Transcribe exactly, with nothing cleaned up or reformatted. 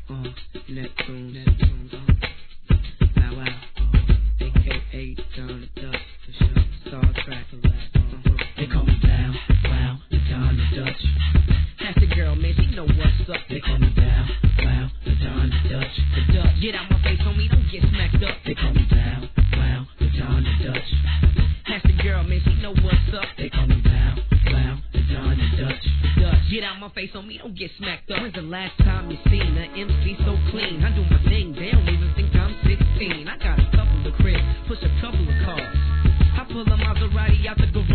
uh, Neptune, Neptune, uh, Bow Wow, uh, A K A Don the Dutch, for sure, Star Trek, uh, they call me Bow Wow, the Don the Dutch. That's the girl, man, she know what's up. They call me Bow Wow, the Don the Dutch, the Dutch. Get out my face, homie, don't get smacked up. They call me Bow Wow, the Don the Dutch. That's the girl, man, she know what's up. They call me Bow Wow, the Don the Dutch, the Dutch. Get out my face, homie, don't get smacked up. When's the last time you seen an M C so clean? I do my thing, they don't even think I'm sixteen. I got a couple of cribs, push a couple of cars. I pull a Maserati out the garage.